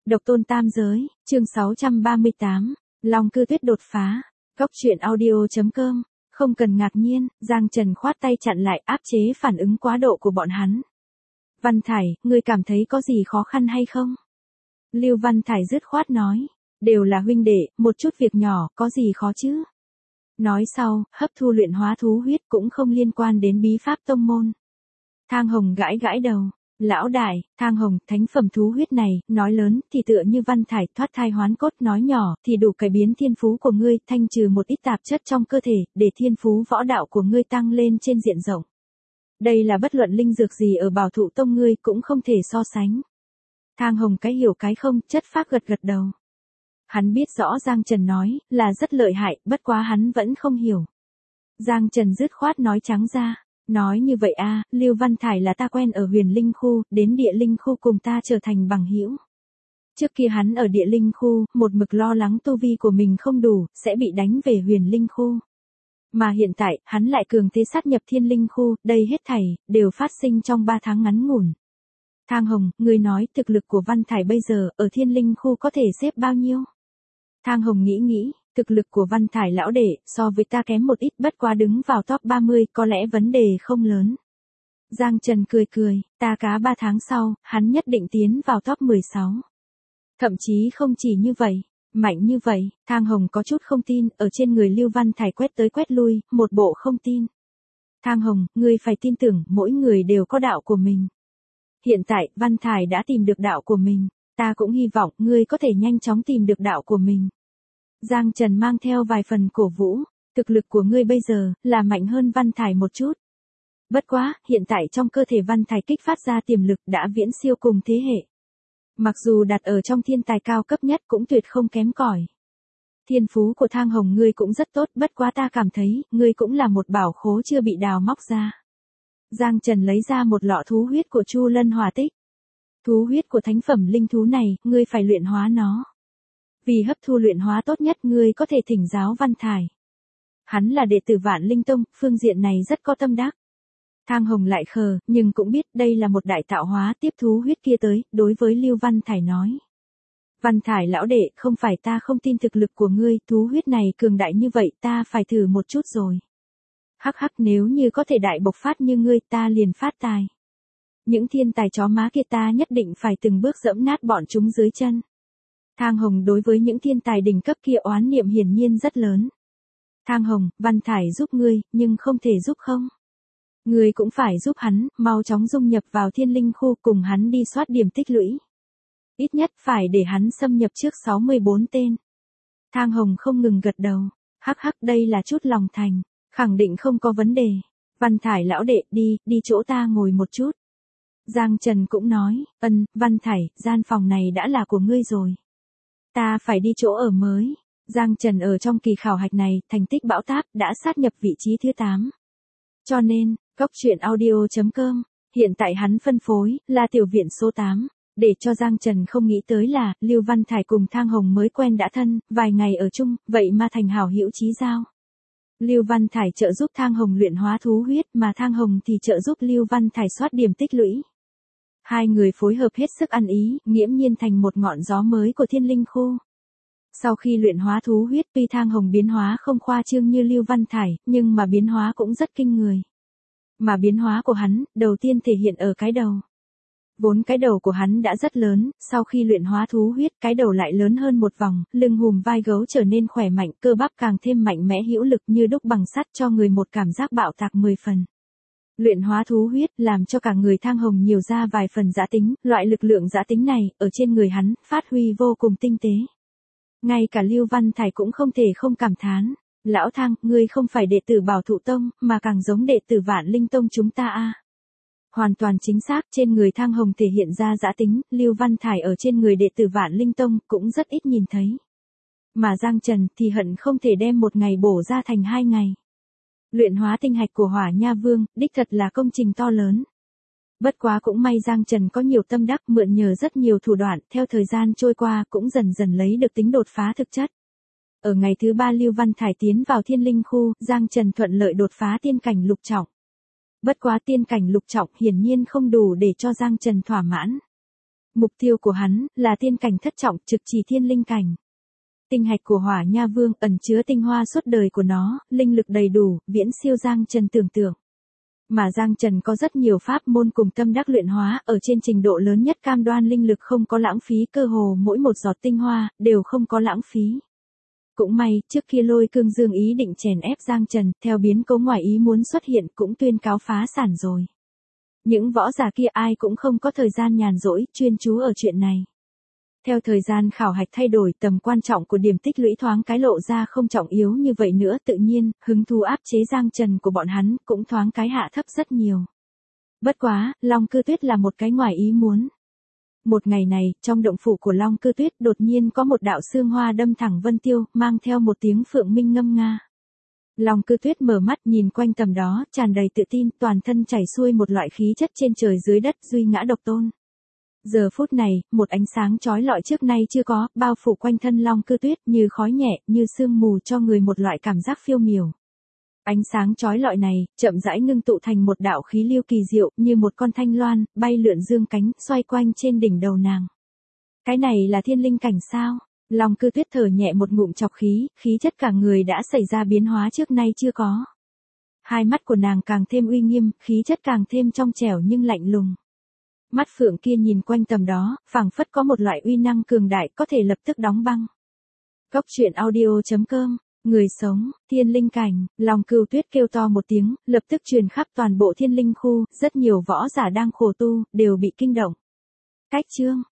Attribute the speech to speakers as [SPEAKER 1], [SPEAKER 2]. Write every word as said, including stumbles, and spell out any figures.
[SPEAKER 1] Độc tôn tam giới, chương sáu trăm ba mươi tám, Long Cư Tuyết đột phá. Góc truyện audio.com. Không cần ngạc nhiên, Giang Trần khoát tay chặn lại áp chế phản ứng quá độ của bọn hắn. Văn Thải, ngươi cảm thấy có gì khó khăn hay không? Lưu Văn Thải dứt khoát nói. Đều là huynh đệ, một chút việc nhỏ, có gì khó chứ? Nói sau, hấp thu luyện hóa thú huyết cũng không liên quan đến bí pháp tông môn. Thang Hồng gãi gãi đầu. Lão đại, Thang Hồng, thánh phẩm thú huyết này, nói lớn thì tựa như Văn Thải thoát thai hoán cốt, nói nhỏ thì đủ cải biến thiên phú của ngươi, thanh trừ một ít tạp chất trong cơ thể, để thiên phú võ đạo của ngươi tăng lên trên diện rộng. Đây là bất luận linh dược gì ở Bảo Thụ Tông ngươi cũng không thể so sánh. Thang Hồng cái hiểu cái không, chất phác gật gật đầu. Hắn biết rõ Giang Trần nói là rất lợi hại, bất quá hắn vẫn không hiểu. Giang Trần dứt khoát nói trắng ra. Nói như vậy a, Lưu Văn Thải là ta quen ở huyền linh khu, đến địa linh khu cùng ta trở thành bằng hữu. Trước kia hắn ở địa linh khu, một mực lo lắng tu vi của mình không đủ, sẽ bị đánh về huyền linh khu. Mà hiện tại, hắn lại cường thế sát nhập thiên linh khu, đây hết thảy, đều phát sinh trong ba tháng ngắn ngủn. Thang Hồng, ngươi nói thực lực của Văn Thải bây giờ, ở thiên linh khu có thể xếp bao nhiêu? Thang Hồng nghĩ nghĩ. Thực lực của Văn Thải lão đệ, so với ta kém một ít, bất quá đứng vào top ba mươi, có lẽ vấn đề không lớn. Giang Trần cười cười, ta cá ba tháng sau, hắn nhất định tiến vào top mười sáu. Thậm chí không chỉ như vậy, mạnh như vậy, Thang Hồng có chút không tin, ở trên người Lưu Văn Thải quét tới quét lui, một bộ không tin. Thang Hồng, ngươi phải tin tưởng, mỗi người đều có đạo của mình. Hiện tại, Văn Thải đã tìm được đạo của mình, ta cũng hy vọng ngươi có thể nhanh chóng tìm được đạo của mình. Giang Trần mang theo vài phần cổ vũ, thực lực của ngươi bây giờ, là mạnh hơn Văn Thải một chút. Bất quá, hiện tại trong cơ thể Văn Thải kích phát ra tiềm lực đã viễn siêu cùng thế hệ. Mặc dù đặt ở trong thiên tài cao cấp nhất cũng tuyệt không kém cỏi. Thiên phú của Thang Hồng ngươi cũng rất tốt, bất quá ta cảm thấy, ngươi cũng là một bảo khố chưa bị đào móc ra. Giang Trần lấy ra một lọ thú huyết của Chu Lân Hỏa Tích. Thú huyết của thánh phẩm linh thú này, ngươi phải luyện hóa nó. Vì hấp thu luyện hóa tốt nhất ngươi có thể thỉnh giáo Văn Thải. Hắn là đệ tử Vạn Linh Tông, phương diện này rất có tâm đắc. Thang Hồng lại khờ, nhưng cũng biết đây là một đại tạo hóa, tiếp thú huyết kia tới, đối với Lưu Văn Thải nói. Văn Thải lão đệ, không phải ta không tin thực lực của ngươi, thú huyết này cường đại như vậy, ta phải thử một chút rồi. Hắc hắc, nếu như có thể đại bộc phát như ngươi, ta liền phát tài. Những thiên tài chó má kia ta nhất định phải từng bước dẫm nát bọn chúng dưới chân. Thang Hồng đối với những thiên tài đỉnh cấp kia oán niệm hiển nhiên rất lớn. Thang Hồng, Văn Thải giúp ngươi, nhưng không thể giúp không. Ngươi cũng phải giúp hắn, mau chóng dung nhập vào thiên linh khu cùng hắn đi soát điểm tích lũy. Ít nhất phải để hắn xâm nhập trước sáu mươi bốn tên. Thang Hồng không ngừng gật đầu. Hắc hắc, đây là chút lòng thành, khẳng định không có vấn đề. Văn Thải lão đệ, đi, đi chỗ ta ngồi một chút. Giang Trần cũng nói, ân, Văn Thải, gian phòng này đã là của ngươi rồi. Ta phải đi chỗ ở mới. Giang Trần ở trong kỳ khảo hạch này, thành tích bão táp, đã sát nhập vị trí thứ tám. Cho nên, góc truyện audio.com, hiện tại hắn phân phối, là tiểu viện số tám. Để cho Giang Trần không nghĩ tới là, Lưu Văn Thải cùng Thang Hồng mới quen đã thân, vài ngày ở chung, vậy mà thành hảo hữu chí giao. Lưu Văn Thải trợ giúp Thang Hồng luyện hóa thú huyết, mà Thang Hồng thì trợ giúp Lưu Văn Thải soát điểm tích lũy. Hai người phối hợp hết sức ăn ý, nghiễm nhiên thành một ngọn gió mới của thiên linh khu. Sau khi luyện hóa thú huyết, tuy Thang Hồng biến hóa không khoa trương như Lưu Văn Thải, nhưng mà biến hóa cũng rất kinh người. Mà biến hóa của hắn, đầu tiên thể hiện ở cái đầu. Vốn cái đầu của hắn đã rất lớn, sau khi luyện hóa thú huyết, cái đầu lại lớn hơn một vòng, lưng hùm vai gấu trở nên khỏe mạnh, cơ bắp càng thêm mạnh mẽ hữu lực như đúc bằng sắt, cho người một cảm giác bạo tạc mười phần. Luyện hóa thú huyết làm cho cả người Thang Hồng nhiều ra vài phần dã tính, loại lực lượng dã tính này, ở trên người hắn, phát huy vô cùng tinh tế. Ngay cả Lưu Văn Thải cũng không thể không cảm thán. Lão Thang, ngươi không phải đệ tử Bảo Thụ Tông, mà càng giống đệ tử Vạn Linh Tông chúng ta a. Hoàn toàn chính xác, trên người Thang Hồng thể hiện ra dã tính, Lưu Văn Thải ở trên người đệ tử Vạn Linh Tông cũng rất ít nhìn thấy. Mà Giang Trần thì hận không thể đem một ngày bổ ra thành hai ngày. Luyện hóa tinh hạch của Hỏa Nha Vương, đích thật là công trình to lớn. Bất quá cũng may Giang Trần có nhiều tâm đắc, mượn nhờ rất nhiều thủ đoạn, theo thời gian trôi qua cũng dần dần lấy được tính đột phá thực chất. Ở ngày thứ ba Lưu Văn Thải tiến vào thiên linh khu, Giang Trần thuận lợi đột phá tiên cảnh lục trọng. Bất quá tiên cảnh lục trọng hiển nhiên không đủ để cho Giang Trần thỏa mãn. Mục tiêu của hắn là tiên cảnh thất trọng, trực chỉ thiên linh cảnh. Tinh hạch của Hỏa Nha Vương ẩn chứa tinh hoa suốt đời của nó, linh lực đầy đủ, viễn siêu Giang Trần tưởng tượng. Mà Giang Trần có rất nhiều pháp môn cùng tâm đắc luyện hóa, ở trên trình độ lớn nhất cam đoan linh lực không có lãng phí, cơ hồ mỗi một giọt tinh hoa đều không có lãng phí. Cũng may, trước kia Lôi Cương Dương ý định chèn ép Giang Trần, theo biến cố ngoài ý muốn xuất hiện cũng tuyên cáo phá sản rồi. Những võ giả kia ai cũng không có thời gian nhàn rỗi, chuyên chú ở chuyện này. Theo thời gian khảo hạch thay đổi, tầm quan trọng của điểm tích lũy thoáng cái lộ ra không trọng yếu như vậy nữa, tự nhiên, hứng thú áp chế Giang Trần của bọn hắn cũng thoáng cái hạ thấp rất nhiều. Bất quá, Long Cư Tuyết là một cái ngoài ý muốn. Một ngày này, trong động phủ của Long Cư Tuyết đột nhiên có một đạo xương hoa đâm thẳng vân tiêu, mang theo một tiếng phượng minh ngâm nga. Long Cư Tuyết mở mắt nhìn quanh tầm đó, tràn đầy tự tin, toàn thân chảy xuôi một loại khí chất trên trời dưới đất, duy ngã độc tôn. Giờ phút này, một ánh sáng chói lọi trước nay chưa có, bao phủ quanh thân Long Cư Tuyết, như khói nhẹ, như sương mù, cho người một loại cảm giác phiêu miểu. Ánh sáng chói lọi này, chậm rãi ngưng tụ thành một đạo khí lưu kỳ diệu, như một con thanh loan, bay lượn dương cánh, xoay quanh trên đỉnh đầu nàng. Cái này là thiên linh cảnh sao? Long Cư Tuyết thở nhẹ một ngụm chọc khí, khí chất cả người đã xảy ra biến hóa trước nay chưa có. Hai mắt của nàng càng thêm uy nghiêm, khí chất càng thêm trong trẻo nhưng lạnh lùng. Mắt phượng kia nhìn quanh tầm đó, phảng phất có một loại uy năng cường đại có thể lập tức đóng băng. Góc truyện audio chấm com, người sống, thiên linh cảnh, Long Cư Tuyết kêu to một tiếng, lập tức truyền khắp toàn bộ thiên linh khu, rất nhiều võ giả đang khổ tu, đều bị kinh động. Cách chương.